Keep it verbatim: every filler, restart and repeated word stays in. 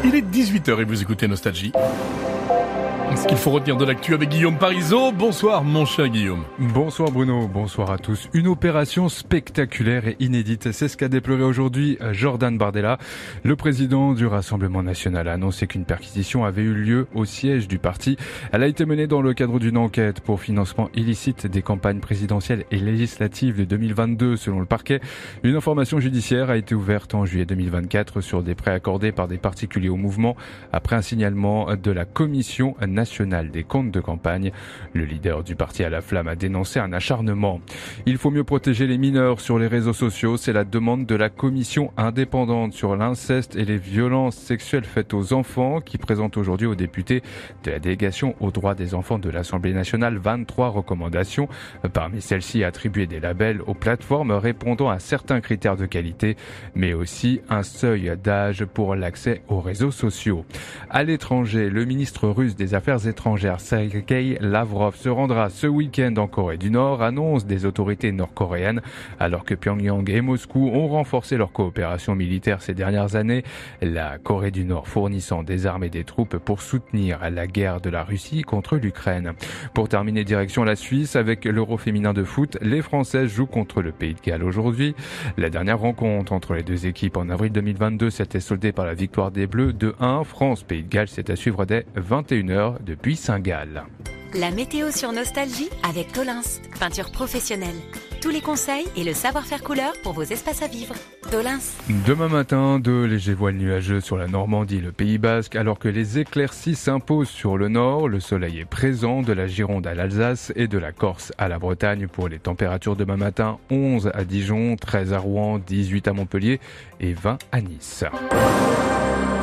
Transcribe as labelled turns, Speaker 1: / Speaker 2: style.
Speaker 1: Il est dix-huit heures et vous écoutez Nostalgie. Ce qu'il faut retenir de l'actu avec Guillaume Parisot. Bonsoir mon cher Guillaume.
Speaker 2: Bonsoir Bruno, bonsoir à tous. Une opération spectaculaire et inédite, c'est ce qu'a déploré aujourd'hui Jordan Bardella. Le président du Rassemblement national a annoncé qu'une perquisition avait eu lieu au siège du parti. Elle a été menée dans le cadre d'une enquête pour financement illicite des campagnes présidentielles et législatives de deux mille vingt-deux selon le parquet. Une information judiciaire a été ouverte en juillet deux mille vingt-quatre sur des prêts accordés par des particuliers au mouvement après un signalement de la Commission nationale des comptes de campagne. Le leader du parti à la flamme a dénoncé un acharnement. Il faut mieux protéger les mineurs sur les réseaux sociaux, c'est la demande de la commission indépendante sur l'inceste et les violences sexuelles faites aux enfants qui présente aujourd'hui aux députés de la délégation aux droits des enfants de l'Assemblée nationale vingt-trois recommandations. Parmi celles-ci, attribuer des labels aux plateformes répondant à certains critères de qualité, mais aussi un seuil d'âge pour l'accès aux réseaux sociaux. À l'étranger, le ministre russe des Affaires étrangères Sergei Lavrov se rendra ce week-end en Corée du Nord, annonce des autorités nord-coréennes, alors que Pyongyang et Moscou ont renforcé leur coopération militaire ces dernières années, la Corée du Nord fournissant des armes et des troupes pour soutenir la guerre de la Russie contre l'Ukraine. Pour terminer, direction la Suisse avec l'Euro féminin de foot, les Françaises jouent contre le Pays de Galles aujourd'hui. La dernière rencontre entre les deux équipes en avril deux mille vingt-deux s'était soldée par la victoire des Bleus deux un. France-Pays de Galles, c'est à suivre dès vingt et une heures depuis Saint-Gall.
Speaker 3: La météo sur Nostalgie avec Dolins, peinture professionnelle. Tous les conseils et le savoir-faire couleur pour vos espaces à vivre. Dolins.
Speaker 2: Demain matin, de légers voiles nuageux sur la Normandie et le Pays Basque, alors que les éclaircies s'imposent sur le nord. Le soleil est présent de la Gironde à l'Alsace et de la Corse à la Bretagne. Pour les températures demain matin, onze à Dijon, treize à Rouen, dix-huit à Montpellier et vingt à Nice.